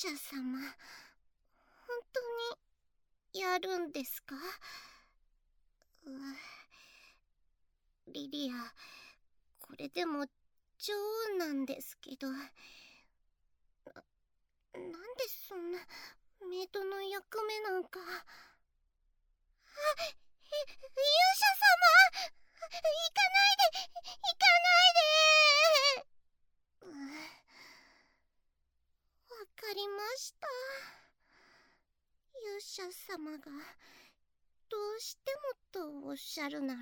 者様、本当にやるんですか？リリア、これでも女王なんですけど、なんでそんなメイドの役目なんか。勇者様、行かないで、行かないで。わかりました。勇者様がどうしてもとおっしゃるなら、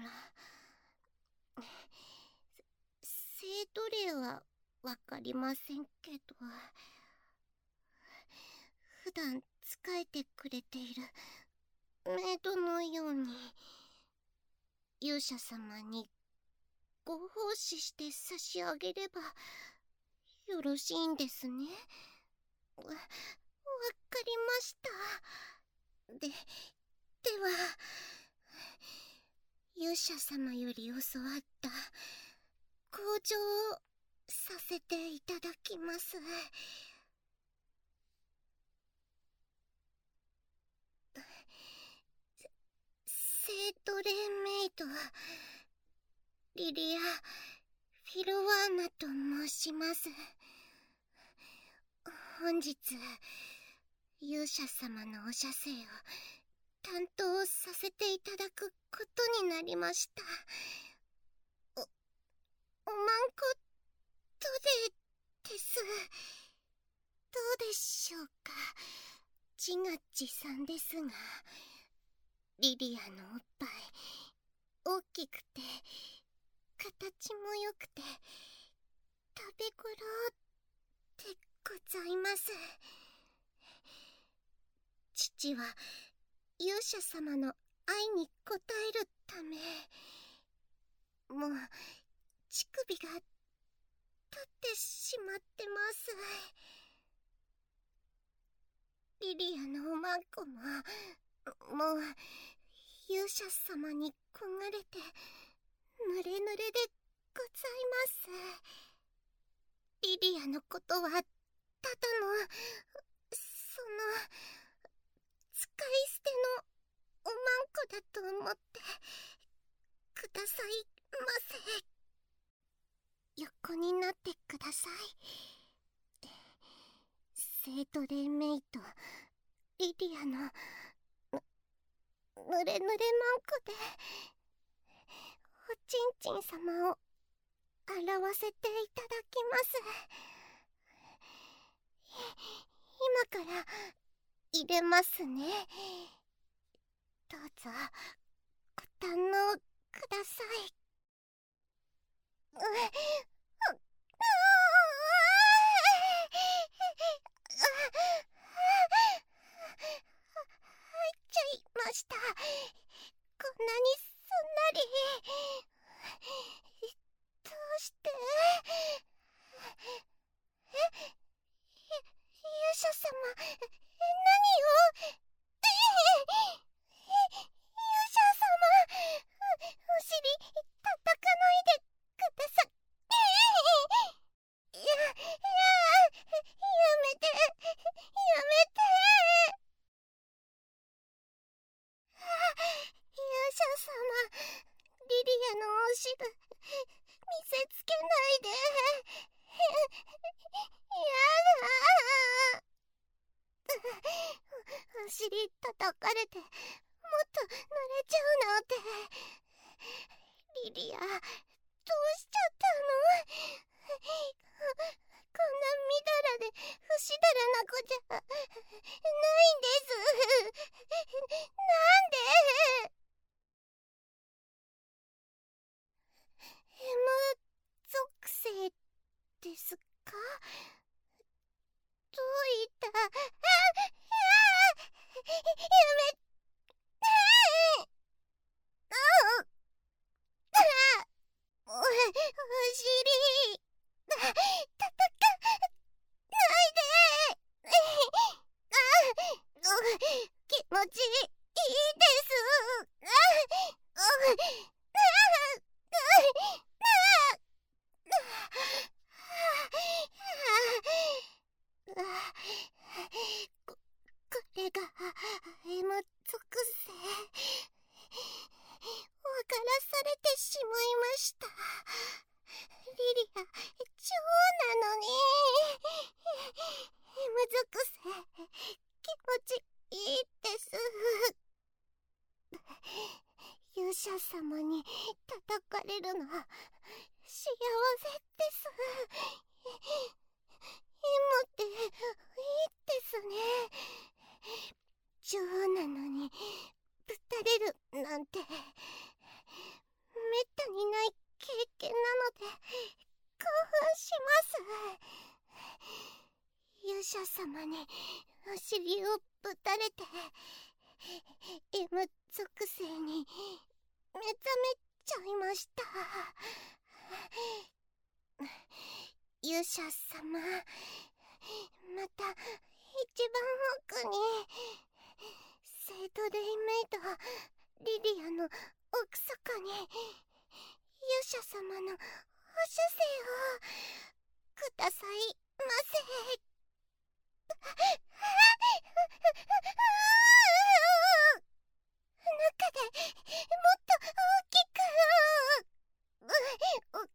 聖奴隷はわかりませんけど、普段仕えてくれているメイドのように勇者様にご奉仕して差し上げればよろしいんですね。わかりました。では勇者様より教わった向上をさせていただきます。聖奴隷メイドリリア・フィロワーナと申します。本日勇者様のお写生を担当させていただくことになりました。おまんことです。どうでしょうか、ジガッチさんですが、リリアのおっぱい大きくて形も良くて食べ頃でございます。父は勇者様の愛に応えるため、もう乳首が立ってしまってます。リリアのおまんこももう勇者様に焦がれて濡れ濡れでございます。リリアのことはただの使い捨てのおまんこだと思ってくださいませ。横になってください。聖奴隷メイトリリアの濡れ濡れまんこでおちんちん様を洗わせていただきます。今から入れますね。どうぞご堪能ください。入っちゃいました。こんなにすんなり。どうして勇者様、何を勇者様、お尻叩かないでください。やめて、やめて。勇者様、リリアのお尻見せつけないで。やだ。お尻叩かれてもっと濡れちゃうなんて。リリア、どうしちゃったの？こんなみだらでふしだらな子じゃないんです。なんでM属性ですか？どういったやめお尻叩かないで。気持ちいいです。 者様に叩かれるのは幸せです。っていいですね。女王なのにぶたれるなんてめったにない経験なので興奮します。勇者様にお尻をぶたれて M 属性に目覚めちゃいました。勇者様、また一番奥にセイドレイメイドリリアの奥底に勇者様のお射精をくださいませ。中でもっと大きく大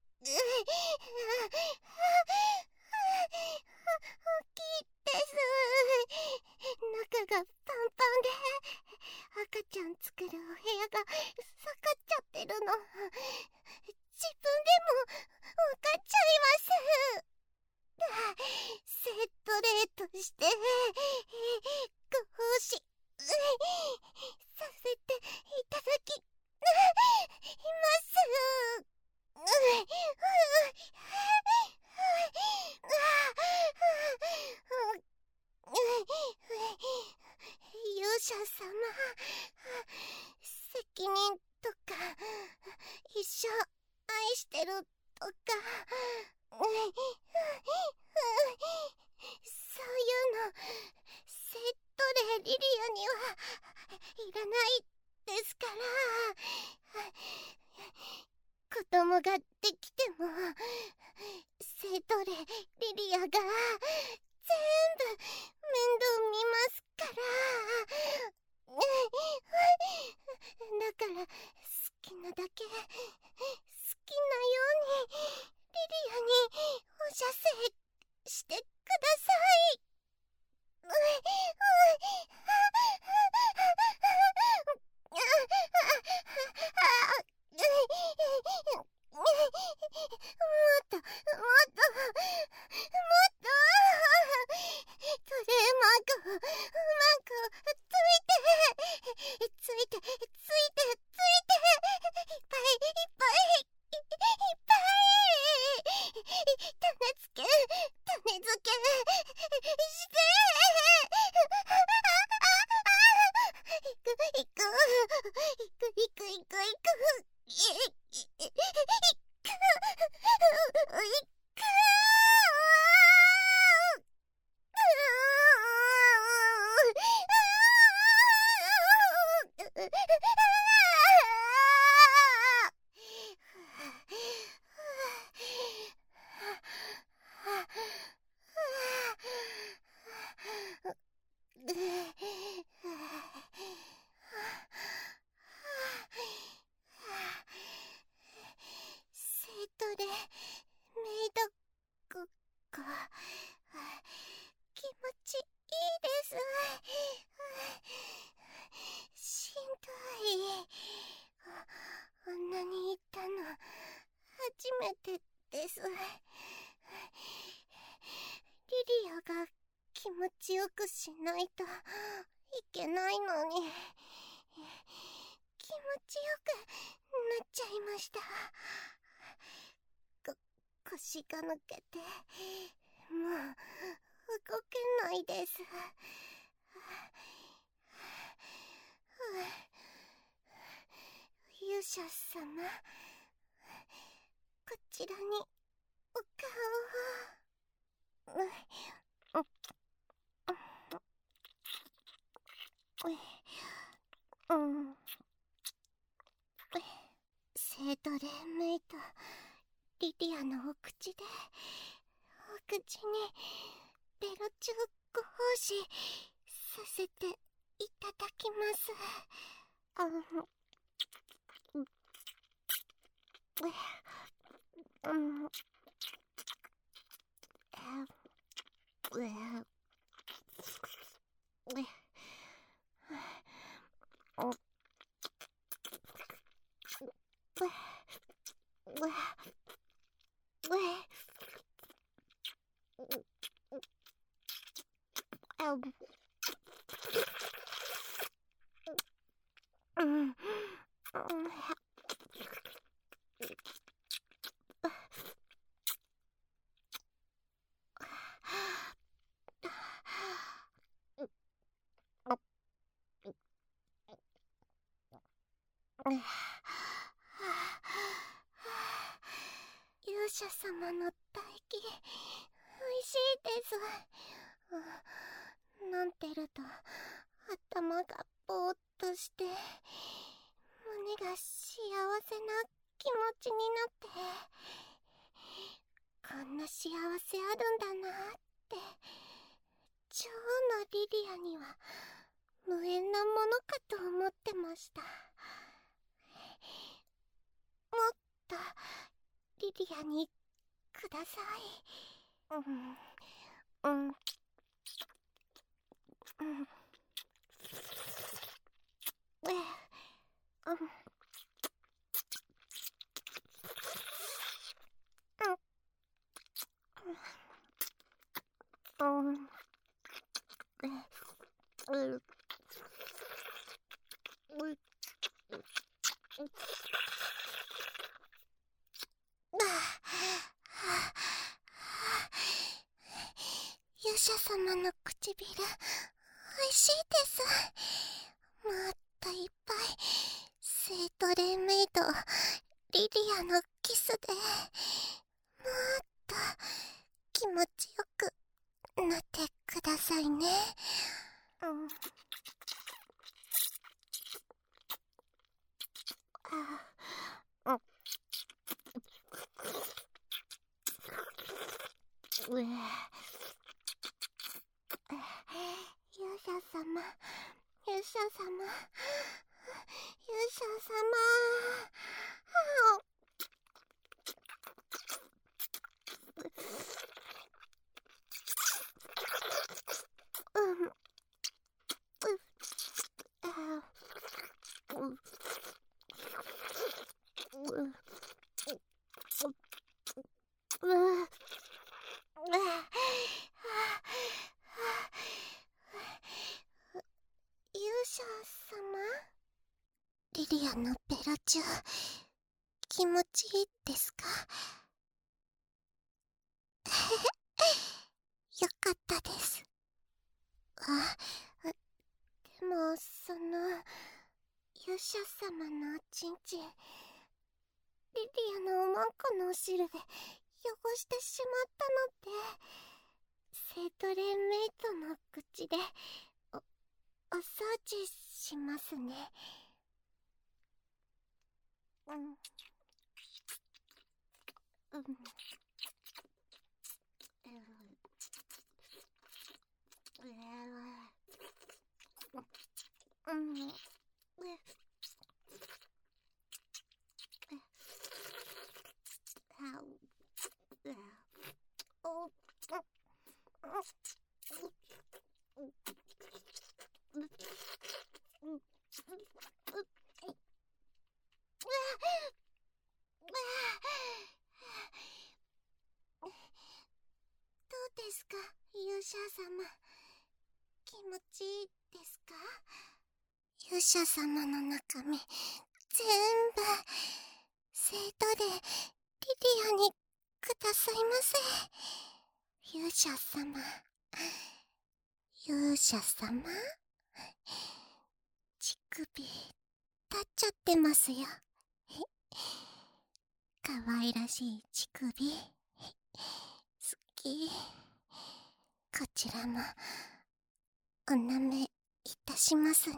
きいです。中がパンパンで赤ちゃん作るお部屋が下がっちゃってるの自分でも分かっちゃいます。セットレートしてご奉仕させていただきます勇者様、責任とか一生愛してるとかそういうのセットレリリアにはいらないですから。子供ができてもセットレリリアが全部面倒見ますから。だから好きなだけ好きなようにリリアにお射精してください。気持ちよくしないといけないのに気持ちよくなっちゃいました。腰が抜けてもう動けないです。勇者様、こちらにお顔を。セードレンメイトリリアのお口でお口にベロチューご奉仕させていただきます。 勇者様の唾液おいしいです。飲んでると頭がぼーっとして胸が幸せな気持ちになって、こんな幸せあるんだなって、女王のリリアには無縁なものかと思ってました。もっとリリアにください。勇者様の唇おいしいです。もっといっぱいセイトレイメイドリリアのキスでもっと気持ちよくなってくださいね。勇者様、勇者様、勇者様。勇者様、リリアのベロチュ気持ちいいですか？よかったです。でも勇者様のおちんちん、リリアのおまんこのお汁で汚してしまったので、セイトレイメイトの口でお掃除しますね。どうですか、勇者様。気持ちいいですか？勇者様の中身全部セイトでリリアにくださいませ。勇者様、勇者様、乳首立っちゃってますよ。かわいらしい乳首好き。こちらもおなめいたしますね。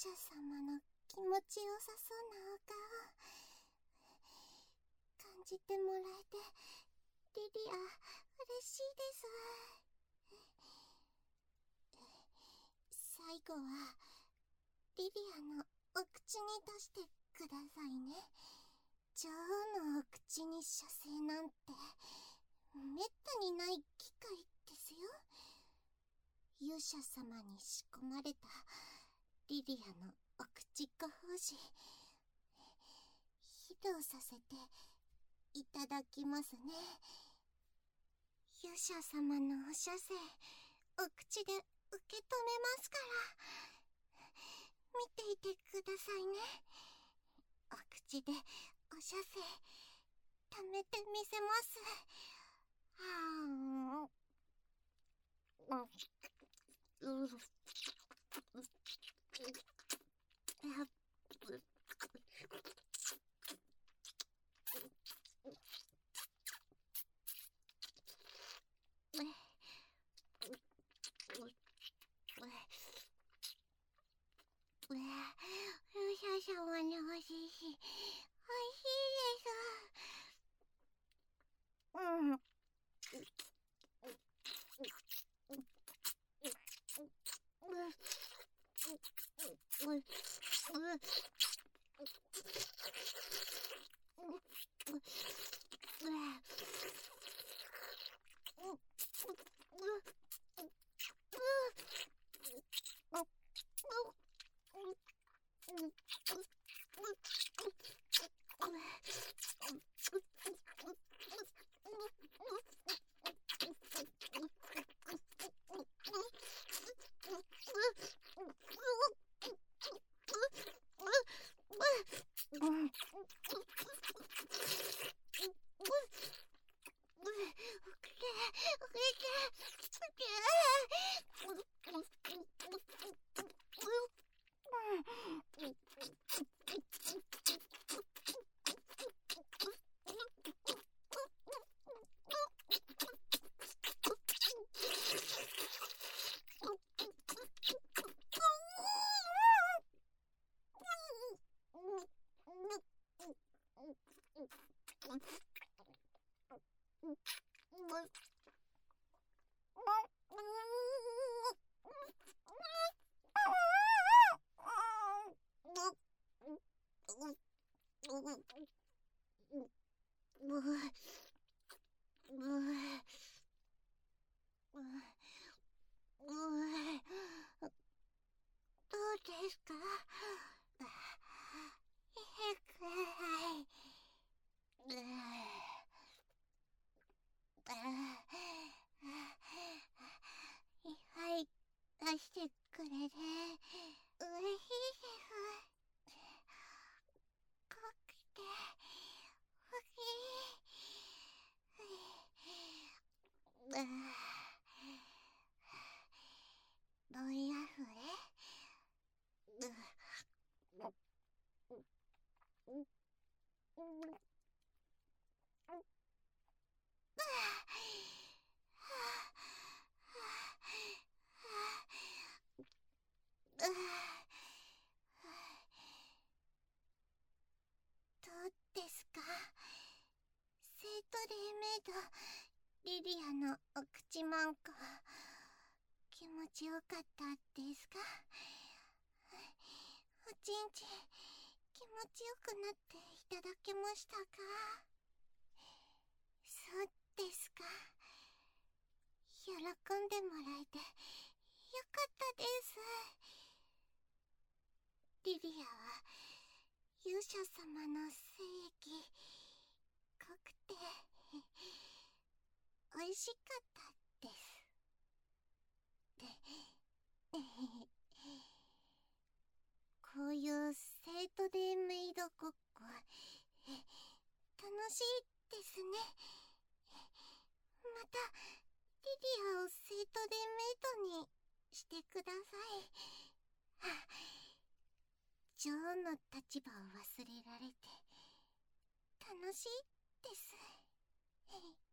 者様の気持ちよさそうなお顔感じてもらえて、リリア嬉しいです。最後はリリアのお口に出してくださいね。女王のお口に射精なんてめったにない機会ですよ。勇者様に仕込まれたリリアのお口ご奉仕、披露させていただきますね。勇者様のお射精、お口で受け止めますから、見ていてくださいね。お口でお射精、溜めてみせます。はー勇者様のおしし、おいしいですどうですか？はい、出してくれて嬉しいです。濃くて好き。ロイヤフレ？どうですか？セイトレイメイドリリアのお口マンコ、気持ちよかったですか？おちんちん気持ちよくなっていただけましたか？そうですか。喜んでもらえてよかったです。リリアは勇者様の精液濃くて美味しかったです。こういうセイトデイメイドごっこ楽しいですね。またリリアをセイトデイメイドにしてください。女王の立場を忘れられて楽しいです。